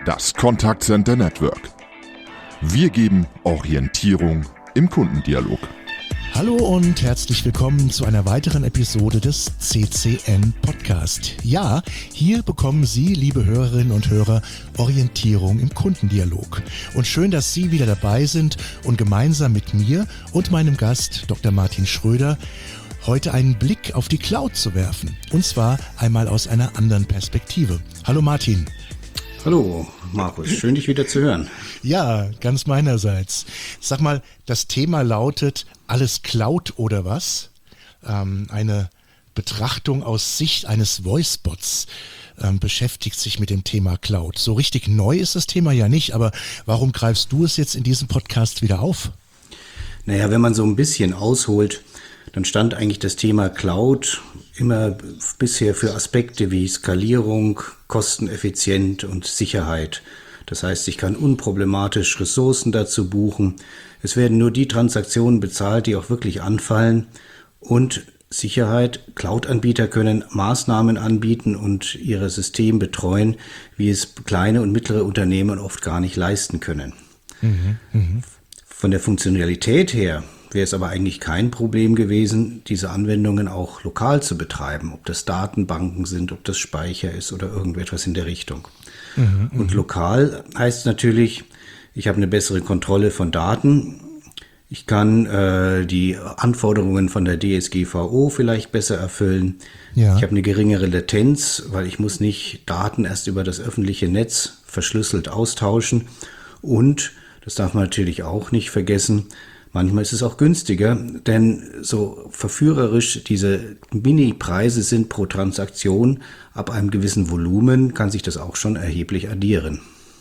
Das Contact Center Network. Wir geben Orientierung im Kundendialog. Hallo und herzlich willkommen zu einer weiteren Episode des CCN Podcast. Ja, hier bekommen Sie, liebe Hörerinnen und Hörer, Orientierung im Kundendialog. Und schön, dass Sie wieder dabei sind und gemeinsam mit mir und meinem Gast Dr. Martin Schröder heute einen Blick auf die Cloud zu werfen. Und zwar einmal aus einer anderen Perspektive. Hallo Martin. Hallo Markus, schön dich wieder zu hören. Ja, ganz meinerseits. Sag mal, das Thema lautet alles Cloud oder was? Eine Betrachtung aus Sicht eines Voicebots beschäftigt sich mit dem Thema Cloud. So richtig neu ist das Thema ja nicht, aber warum greifst du es jetzt in diesem Podcast wieder auf? Naja, wenn man so ein bisschen ausholt, dann stand eigentlich das Thema Cloud immer bisher für Aspekte wie Skalierung, kosteneffizient und Sicherheit. Das heißt, ich kann unproblematisch Ressourcen dazu buchen. Es werden nur die Transaktionen bezahlt, die auch wirklich anfallen. Und Sicherheit, Cloud-Anbieter können Maßnahmen anbieten und ihre Systeme betreuen, wie es kleine und mittlere Unternehmen oft gar nicht leisten können. Von der Funktionalität her wäre es aber eigentlich kein Problem gewesen, diese Anwendungen auch lokal zu betreiben, ob das Datenbanken sind, ob das Speicher ist oder irgendetwas in der Richtung. Und lokal heißt natürlich, ich habe eine bessere Kontrolle von Daten. Ich kann die Anforderungen von der DSGVO vielleicht besser erfüllen. Ja. Ich habe eine geringere Latenz, weil ich muss nicht Daten erst über das öffentliche Netz verschlüsselt austauschen. Und, das darf man natürlich auch nicht vergessen, manchmal ist es auch günstiger, denn so verführerisch diese Mini-Preise sind pro Transaktion, ab einem gewissen Volumen kann sich das auch schon erheblich addieren.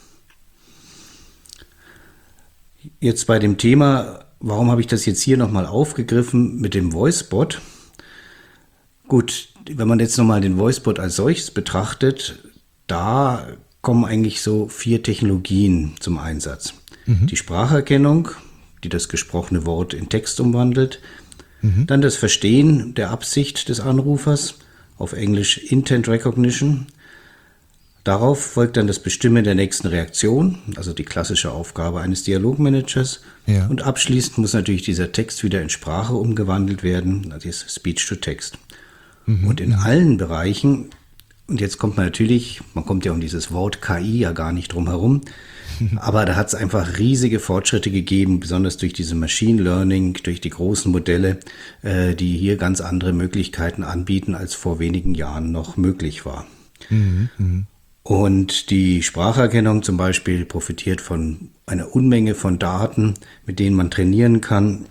Jetzt bei dem Thema, warum habe ich das jetzt hier nochmal aufgegriffen mit dem Voicebot? Gut, wenn man jetzt nochmal den Voicebot als solches betrachtet, da kommen eigentlich so 4 Technologien zum Einsatz. Die Spracherkennung, die das gesprochene Wort in Text umwandelt. Dann das Verstehen der Absicht des Anrufers, auf Englisch Intent Recognition. Darauf folgt dann das Bestimmen der nächsten Reaktion, also die klassische Aufgabe eines Dialogmanagers. Ja. Und abschließend muss natürlich dieser Text wieder in Sprache umgewandelt werden, das ist Speech to Text. Und in allen Bereichen, und jetzt kommt man kommt ja um dieses Wort KI ja gar nicht drum herum, aber da hat es einfach riesige Fortschritte gegeben, besonders durch diese Machine Learning, durch die großen Modelle, die hier ganz andere Möglichkeiten anbieten, als vor wenigen Jahren noch möglich war. Und die Spracherkennung zum Beispiel profitiert von einer Unmenge von Daten, mit denen man trainieren kann.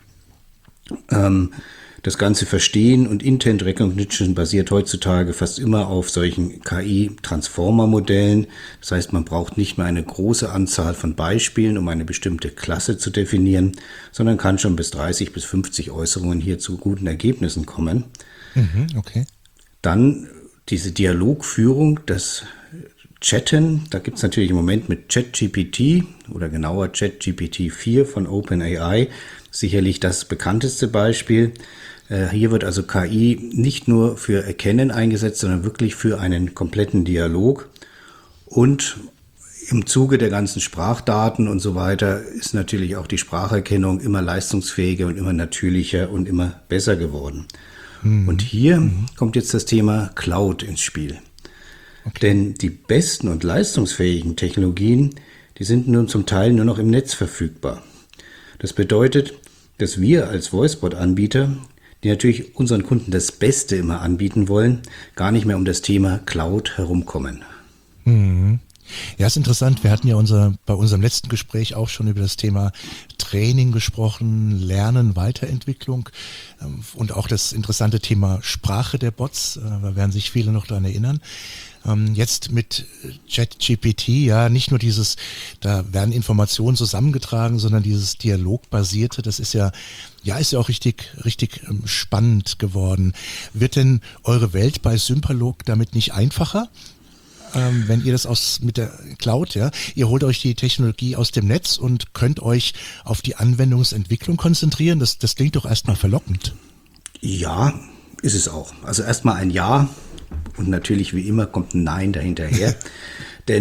Das ganze Verstehen und Intent Recognition basiert heutzutage fast immer auf solchen KI-Transformer-Modellen. Das heißt, man braucht nicht mehr eine große Anzahl von Beispielen, um eine bestimmte Klasse zu definieren, sondern kann schon bis 30 bis 50 Äußerungen hier zu guten Ergebnissen kommen. Okay. Dann diese Dialogführung, das Chatten, da gibt es natürlich im Moment mit ChatGPT oder genauer ChatGPT 4 von OpenAI sicherlich das bekannteste Beispiel. Hier wird also KI nicht nur für Erkennen eingesetzt, sondern wirklich für einen kompletten Dialog. Und im Zuge der ganzen Sprachdaten und so weiter ist natürlich auch die Spracherkennung immer leistungsfähiger und immer natürlicher und immer besser geworden. Und hier kommt jetzt das Thema Cloud ins Spiel. Okay. Denn die besten und leistungsfähigen Technologien, die sind nun zum Teil nur noch im Netz verfügbar. Das bedeutet, dass wir als Voicebot-Anbieter, die natürlich unseren Kunden das Beste immer anbieten wollen, gar nicht mehr um das Thema Cloud herumkommen. Ja, ist interessant. Wir hatten ja bei unserem letzten Gespräch auch schon über das Thema Training gesprochen, Lernen, Weiterentwicklung und auch das interessante Thema Sprache der Bots. Da werden sich viele noch daran erinnern. Jetzt mit ChatGPT, ja, nicht nur da werden Informationen zusammengetragen, sondern dieses Dialogbasierte, das ist ja auch richtig spannend geworden. Wird denn eure Welt bei Sympalog damit nicht einfacher? Wenn ihr das mit der Cloud, ja, ihr holt euch die Technologie aus dem Netz und könnt euch auf die Anwendungsentwicklung konzentrieren, das klingt doch erstmal verlockend. Ja, ist es auch. Also erstmal ein Ja und natürlich wie immer kommt ein Nein dahinterher. Denn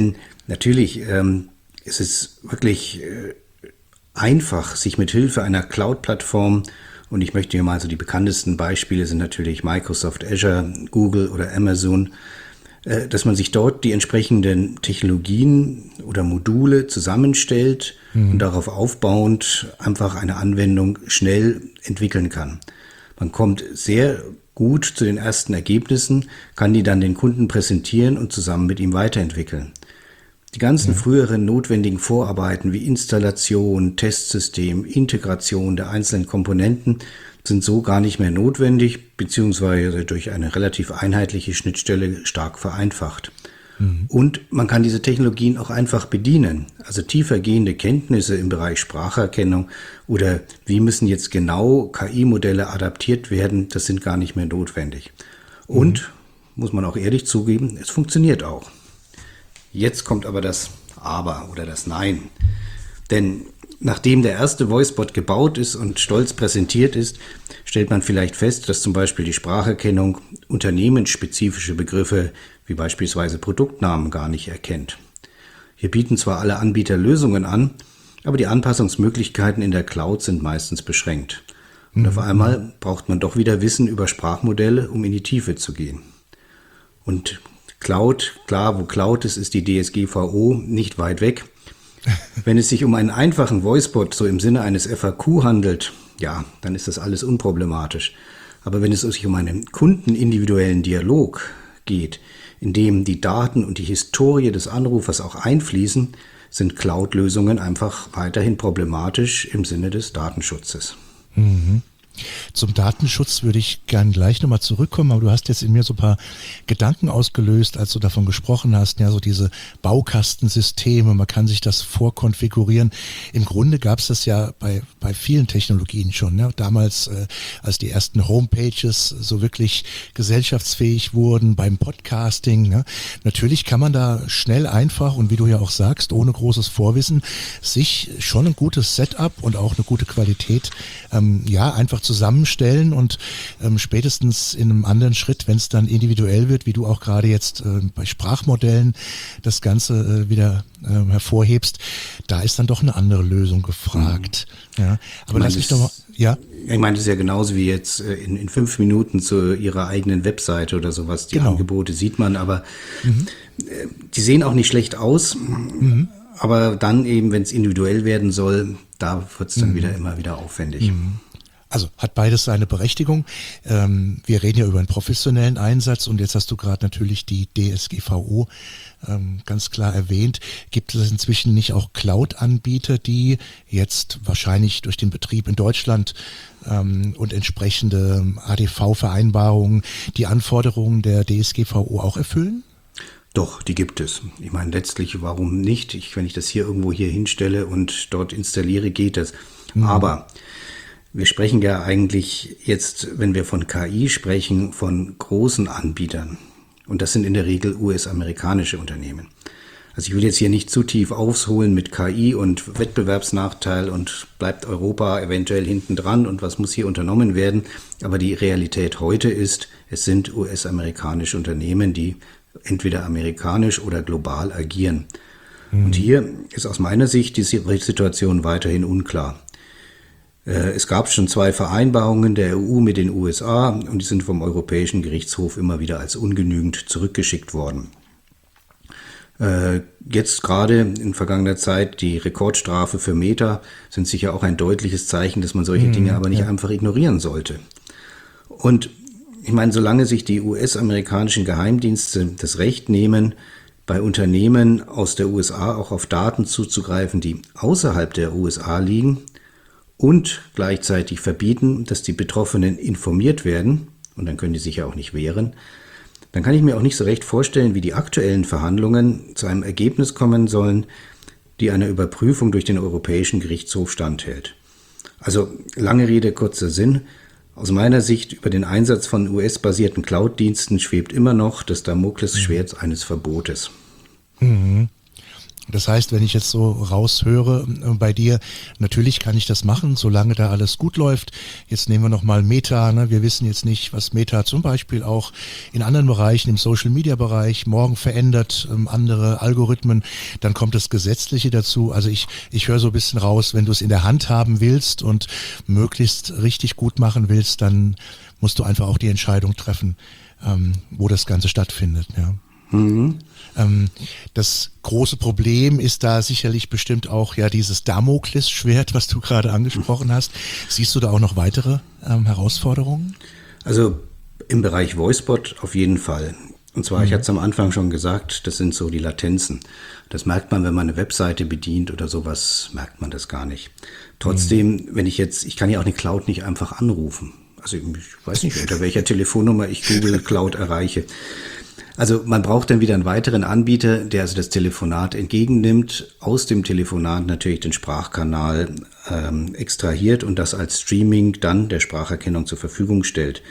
Natürlich ist es wirklich einfach, sich mit Hilfe einer Cloud-Plattform, und ich möchte hier mal so die bekanntesten Beispiele sind natürlich Microsoft Azure, Google oder Amazon, dass man sich dort die entsprechenden Technologien oder Module zusammenstellt und darauf aufbauend einfach eine Anwendung schnell entwickeln kann. Man kommt sehr gut zu den ersten Ergebnissen, kann die dann den Kunden präsentieren und zusammen mit ihm weiterentwickeln. Die ganzen früheren notwendigen Vorarbeiten wie Installation, Testsystem, Integration der einzelnen Komponenten sind so gar nicht mehr notwendig, beziehungsweise durch eine relativ einheitliche Schnittstelle stark vereinfacht. Und man kann diese Technologien auch einfach bedienen. Also tiefergehende Kenntnisse im Bereich Spracherkennung oder wie müssen jetzt genau KI-Modelle adaptiert werden, das sind gar nicht mehr notwendig. Und, muss man auch ehrlich zugeben, es funktioniert auch. Jetzt kommt aber das Aber oder das Nein. Denn nachdem der erste Voicebot gebaut ist und stolz präsentiert ist, stellt man vielleicht fest, dass zum Beispiel die Spracherkennung unternehmensspezifische Begriffe wie beispielsweise Produktnamen gar nicht erkennt. Hier bieten zwar alle Anbieter Lösungen an, aber die Anpassungsmöglichkeiten in der Cloud sind meistens beschränkt. Und auf einmal braucht man doch wieder Wissen über Sprachmodelle, um in die Tiefe zu gehen. Und Cloud, klar, wo Cloud ist, ist die DSGVO nicht weit weg. Wenn es sich um einen einfachen Voicebot so im Sinne eines FAQ handelt, ja, dann ist das alles unproblematisch. Aber wenn es sich um einen kundenindividuellen Dialog geht, in dem die Daten und die Historie des Anrufers auch einfließen, sind Cloud-Lösungen einfach weiterhin problematisch im Sinne des Datenschutzes. Zum Datenschutz würde ich gern gleich nochmal zurückkommen, aber du hast jetzt in mir so ein paar Gedanken ausgelöst, als du davon gesprochen hast, ja, so diese Baukastensysteme, man kann sich das vorkonfigurieren. Im Grunde gab es das ja bei vielen Technologien schon, ne? Damals, als die ersten Homepages so wirklich gesellschaftsfähig wurden, beim Podcasting, ne? Natürlich kann man da schnell, einfach und wie du ja auch sagst, ohne großes Vorwissen, sich schon ein gutes Setup und auch eine gute Qualität, einfach zusammenstellen und spätestens in einem anderen Schritt, wenn es dann individuell wird, wie du auch gerade jetzt bei Sprachmodellen das Ganze wieder hervorhebst, da ist dann doch eine andere Lösung gefragt. Ja, aber lass mich doch mal, ja. Ich meine, das ist ja genauso wie jetzt in 5 Minuten zu ihrer eigenen Webseite oder sowas. Die Angebote sieht man, aber die sehen auch nicht schlecht aus. Aber dann eben, wenn es individuell werden soll, da wird es dann immer wieder aufwendig. Also hat beides seine Berechtigung. Wir reden ja über einen professionellen Einsatz und jetzt hast du gerade natürlich die DSGVO ganz klar erwähnt. Gibt es inzwischen nicht auch Cloud-Anbieter, die jetzt wahrscheinlich durch den Betrieb in Deutschland und entsprechende ADV-Vereinbarungen die Anforderungen der DSGVO auch erfüllen? Doch, die gibt es. Ich meine, letztlich, warum nicht? Wenn ich das hier irgendwo hinstelle und dort installiere, geht das. Aber wir sprechen ja eigentlich jetzt, wenn wir von KI sprechen, von großen Anbietern. Und das sind in der Regel US-amerikanische Unternehmen. Also ich will jetzt hier nicht zu tief ausholen mit KI und Wettbewerbsnachteil und bleibt Europa eventuell hinten dran und was muss hier unternommen werden. Aber die Realität heute ist, es sind US-amerikanische Unternehmen, die entweder amerikanisch oder global agieren. Und hier ist aus meiner Sicht die Situation weiterhin unklar. Es gab schon 2 Vereinbarungen der EU mit den USA und die sind vom Europäischen Gerichtshof immer wieder als ungenügend zurückgeschickt worden. Jetzt gerade in vergangener Zeit die Rekordstrafe für Meta sind sicher auch ein deutliches Zeichen, dass man solche Dinge aber nicht einfach ignorieren sollte. Und ich meine, solange sich die US-amerikanischen Geheimdienste das Recht nehmen, bei Unternehmen aus der USA auch auf Daten zuzugreifen, die außerhalb der USA liegen und gleichzeitig verbieten, dass die Betroffenen informiert werden, und dann können die sich ja auch nicht wehren, dann kann ich mir auch nicht so recht vorstellen, wie die aktuellen Verhandlungen zu einem Ergebnis kommen sollen, die einer Überprüfung durch den Europäischen Gerichtshof standhält. Also lange Rede, kurzer Sinn. Aus meiner Sicht über den Einsatz von US-basierten Cloud-Diensten schwebt immer noch das Damoklesschwert eines Verbotes. Das heißt, wenn ich jetzt so raushöre bei dir, natürlich kann ich das machen, solange da alles gut läuft. Jetzt nehmen wir nochmal Meta. Ne? Wir wissen jetzt nicht, was Meta zum Beispiel auch in anderen Bereichen, im Social-Media-Bereich, morgen verändert, andere Algorithmen. Dann kommt das Gesetzliche dazu. Also ich höre so ein bisschen raus, wenn du es in der Hand haben willst und möglichst richtig gut machen willst, dann musst du einfach auch die Entscheidung treffen, wo das Ganze stattfindet. Ja. Das große Problem ist da sicherlich bestimmt auch ja dieses Damoklesschwert, was du gerade angesprochen hast. Siehst du da auch noch weitere Herausforderungen? Also im Bereich VoiceBot auf jeden Fall. Und zwar, ich hatte es am Anfang schon gesagt, das sind so die Latenzen. Das merkt man, wenn man eine Webseite bedient oder sowas, merkt man das gar nicht. Trotzdem, wenn ich kann ja auch eine Cloud nicht einfach anrufen. Also ich weiß nicht, unter welcher Telefonnummer ich Google Cloud erreiche. Also man braucht dann wieder einen weiteren Anbieter, der also das Telefonat entgegennimmt, aus dem Telefonat natürlich den Sprachkanal extrahiert und das als Streaming dann der Spracherkennung zur Verfügung stellt.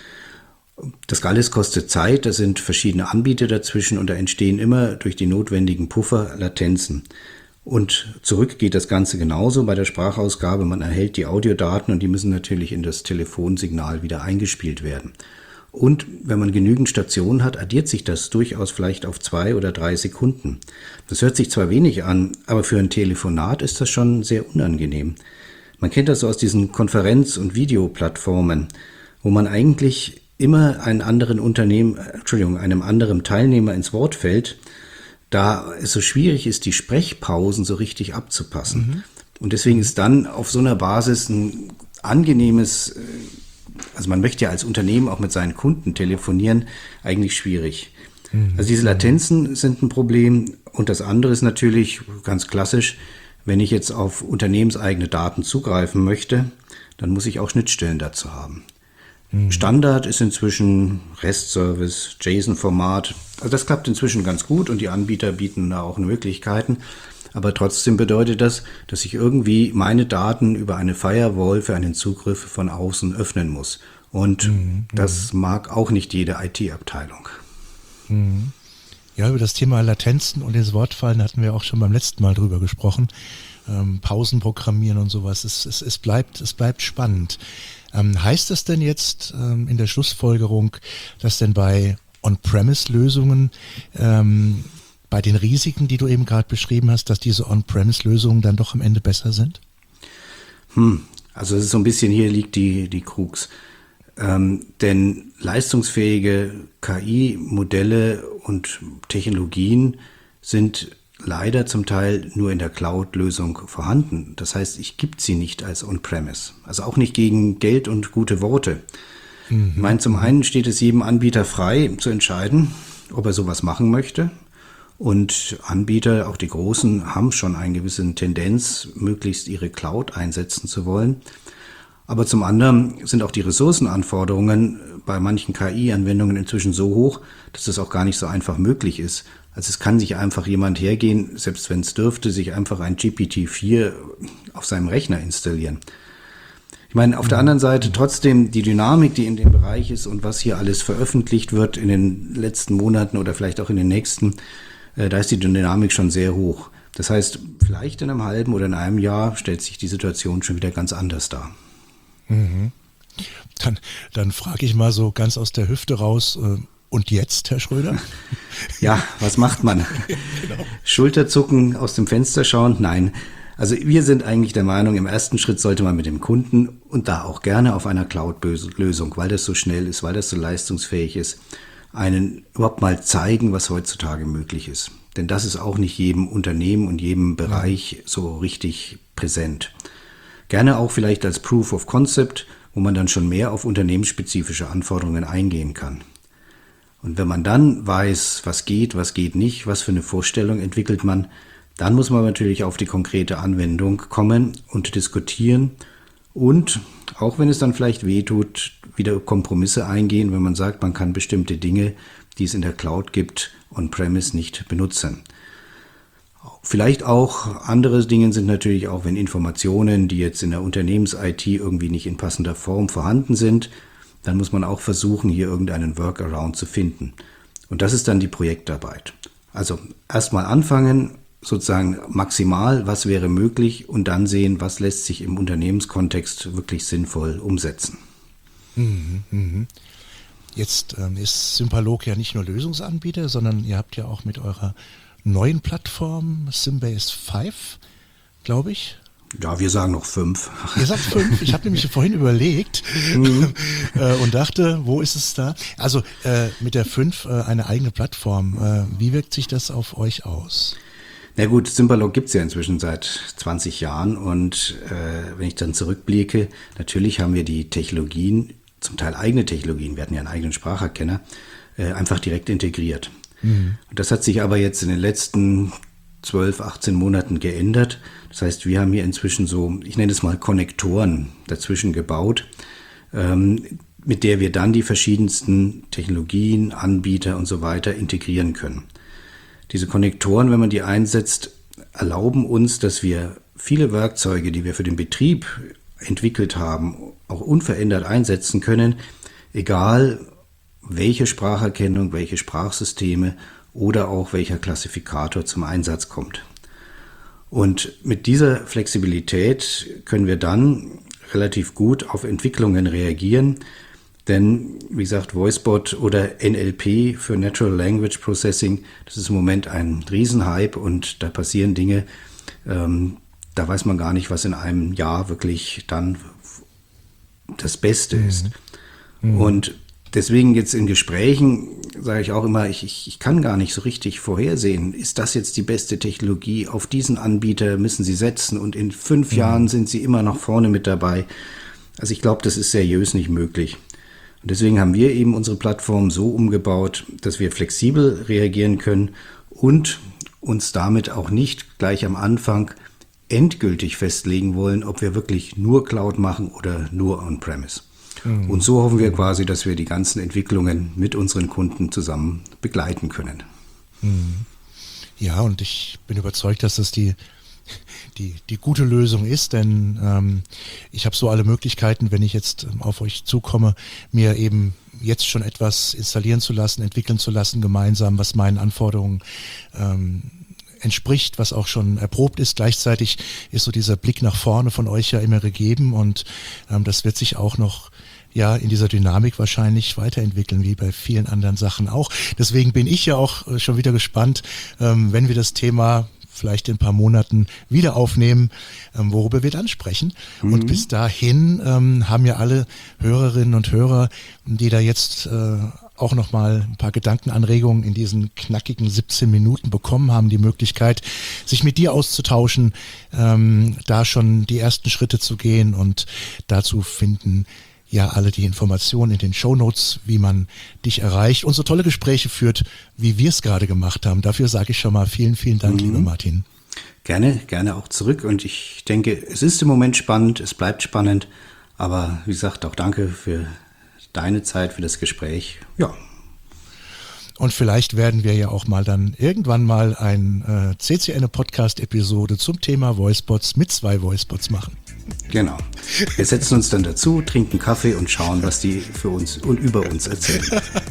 Das alles kostet Zeit, da sind verschiedene Anbieter dazwischen und da entstehen immer durch die notwendigen Puffer Latenzen. Und zurück geht das Ganze genauso bei der Sprachausgabe. Man erhält die Audiodaten und die müssen natürlich in das Telefonsignal wieder eingespielt werden. Und wenn man genügend Stationen hat, addiert sich das durchaus vielleicht auf 2 oder 3 Sekunden. Das hört sich zwar wenig an, aber für ein Telefonat ist das schon sehr unangenehm. Man kennt das so aus diesen Konferenz- und Videoplattformen, wo man eigentlich immer einem anderen Teilnehmer ins Wort fällt, da es so schwierig ist, die Sprechpausen so richtig abzupassen. Und deswegen ist dann auf so einer Basis ein angenehmes, also man möchte ja als Unternehmen auch mit seinen Kunden telefonieren, eigentlich schwierig. Also diese Latenzen sind ein Problem und das andere ist natürlich ganz klassisch, wenn ich jetzt auf unternehmenseigene Daten zugreifen möchte, dann muss ich auch Schnittstellen dazu haben. Standard ist inzwischen REST-Service, JSON-Format. Also das klappt inzwischen ganz gut und die Anbieter bieten da auch Möglichkeiten. Aber trotzdem bedeutet das, dass ich irgendwie meine Daten über eine Firewall für einen Zugriff von außen öffnen muss. Und das mag auch nicht jede IT-Abteilung. Ja, über das Thema Latenzen und ins Wortfallen hatten wir auch schon beim letzten Mal drüber gesprochen. Pausen programmieren und sowas. Es bleibt spannend. Heißt das denn jetzt in der Schlussfolgerung, dass denn bei On-Premise-Lösungen, bei den Risiken, die du eben gerade beschrieben hast, dass diese On-Premise-Lösungen dann doch am Ende besser sind? Also es ist so ein bisschen, hier liegt die Krux. Denn leistungsfähige KI-Modelle und Technologien sind leider zum Teil nur in der Cloud-Lösung vorhanden. Das heißt, ich gebe sie nicht als On-Premise. Also auch nicht gegen Geld und gute Worte. Ich meine, zum einen steht es jedem Anbieter frei zu entscheiden, ob er sowas machen möchte. Und Anbieter, auch die großen, haben schon eine gewisse Tendenz, möglichst ihre Cloud einsetzen zu wollen. Aber zum anderen sind auch die Ressourcenanforderungen bei manchen KI-Anwendungen inzwischen so hoch, dass das auch gar nicht so einfach möglich ist. Also es kann sich einfach jemand hergehen, selbst wenn es dürfte, sich einfach ein GPT-4 auf seinem Rechner installieren. Ich meine, auf der anderen Seite trotzdem die Dynamik, die in dem Bereich ist und was hier alles veröffentlicht wird in den letzten Monaten oder vielleicht auch in den nächsten, da ist die Dynamik schon sehr hoch. Das heißt, vielleicht in einem halben oder in einem Jahr stellt sich die Situation schon wieder ganz anders dar. Dann frage ich mal so ganz aus der Hüfte raus, und jetzt, Herr Schröder? Ja, was macht man? Genau. Schulterzucken, aus dem Fenster schauen? Nein. Also wir sind eigentlich der Meinung, im ersten Schritt sollte man mit dem Kunden und da auch gerne auf einer Cloud-Lösung, weil das so schnell ist, weil das so leistungsfähig ist, einen überhaupt mal zeigen, was heutzutage möglich ist. Denn das ist auch nicht jedem Unternehmen und jedem Bereich so richtig präsent. Gerne auch vielleicht als Proof of Concept, wo man dann schon mehr auf unternehmensspezifische Anforderungen eingehen kann. Und wenn man dann weiß, was geht nicht, was für eine Vorstellung entwickelt man, dann muss man natürlich auf die konkrete Anwendung kommen und diskutieren und, auch wenn es dann vielleicht wehtut, wieder Kompromisse eingehen, wenn man sagt, man kann bestimmte Dinge, die es in der Cloud gibt, on-premise nicht benutzen. Vielleicht auch andere Dinge sind natürlich auch, wenn Informationen, die jetzt in der Unternehmens-IT irgendwie nicht in passender Form vorhanden sind, dann muss man auch versuchen, hier irgendeinen Workaround zu finden. Und das ist dann die Projektarbeit. Also erstmal anfangen, sozusagen maximal, was wäre möglich und dann sehen, was lässt sich im Unternehmenskontext wirklich sinnvoll umsetzen. Jetzt ist Sympalog ja nicht nur Lösungsanbieter, sondern ihr habt ja auch mit eurer neuen Plattform Symbase 5, glaube ich. Ja, wir sagen noch 5. Ihr sagt 5. Ich habe nämlich vorhin überlegt und dachte, wo ist es da? Also mit der 5 eine eigene Plattform. Wie wirkt sich das auf euch aus? Na gut, Sympalog gibt es ja inzwischen seit 20 Jahren und wenn ich dann zurückblicke, natürlich haben wir die Technologien, zum Teil eigene Technologien, wir hatten ja einen eigenen Spracherkenner, einfach direkt integriert. Und das hat sich aber jetzt in den letzten 12, 18 Monaten geändert. Das heißt, wir haben hier inzwischen so, ich nenne es mal Konnektoren dazwischen gebaut, mit der wir dann die verschiedensten Technologien, Anbieter und so weiter integrieren können. Diese Konnektoren, wenn man die einsetzt, erlauben uns, dass wir viele Werkzeuge, die wir für den Betrieb entwickelt haben, auch unverändert einsetzen können, egal welche Spracherkennung, welche Sprachsysteme oder auch welcher Klassifikator zum Einsatz kommt. Und mit dieser Flexibilität können wir dann relativ gut auf Entwicklungen reagieren, denn wie gesagt, VoiceBot oder NLP für Natural Language Processing, das ist im Moment ein Riesenhype und da passieren Dinge, da weiß man gar nicht, was in einem Jahr wirklich dann das Beste ist. Und deswegen jetzt in Gesprächen sage ich auch immer, ich kann gar nicht so richtig vorhersehen, ist das jetzt die beste Technologie, auf diesen Anbieter müssen Sie setzen und in 5 Jahren sind Sie immer noch vorne mit dabei. Also ich glaube, das ist seriös nicht möglich. Und deswegen haben wir eben unsere Plattform so umgebaut, dass wir flexibel reagieren können und uns damit auch nicht gleich am Anfang endgültig festlegen wollen, ob wir wirklich nur Cloud machen oder nur On-Premise. Und so hoffen wir quasi, dass wir die ganzen Entwicklungen mit unseren Kunden zusammen begleiten können. Ja, und ich bin überzeugt, dass das die gute Lösung ist, denn ich habe so alle Möglichkeiten, wenn ich jetzt auf euch zukomme, mir eben jetzt schon etwas installieren zu lassen, entwickeln zu lassen, gemeinsam, was meinen Anforderungen entspricht, was auch schon erprobt ist. Gleichzeitig ist so dieser Blick nach vorne von euch ja immer gegeben und das wird sich auch noch in dieser Dynamik wahrscheinlich weiterentwickeln, wie bei vielen anderen Sachen auch. Deswegen bin ich ja auch schon wieder gespannt, wenn wir das Thema vielleicht in ein paar Monaten wieder aufnehmen, worüber wir dann sprechen. Und bis dahin haben ja alle Hörerinnen und Hörer, die da jetzt auch nochmal ein paar Gedankenanregungen in diesen knackigen 17 Minuten bekommen haben, die Möglichkeit, sich mit dir auszutauschen, da schon die ersten Schritte zu gehen und dazu finden ja alle die Informationen in den Shownotes, wie man dich erreicht und so tolle Gespräche führt, wie wir es gerade gemacht haben. Dafür sage ich schon mal vielen, vielen Dank, lieber Martin. Gerne auch zurück und ich denke, es ist im Moment spannend, es bleibt spannend, aber wie gesagt, auch danke für deine Zeit, für das Gespräch. Ja. Und vielleicht werden wir ja auch mal dann irgendwann mal ein CCN-Podcast-Episode zum Thema VoiceBots mit 2 VoiceBots machen. Genau. Wir setzen uns dann dazu, trinken Kaffee und schauen, was die für uns und über uns erzählen.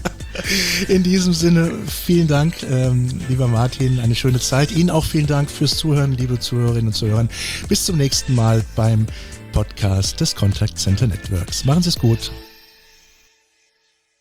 In diesem Sinne, vielen Dank, lieber Martin, eine schöne Zeit. Ihnen auch vielen Dank fürs Zuhören, liebe Zuhörerinnen und Zuhörer. Bis zum nächsten Mal beim Podcast des Contact Center Networks. Machen Sie es gut.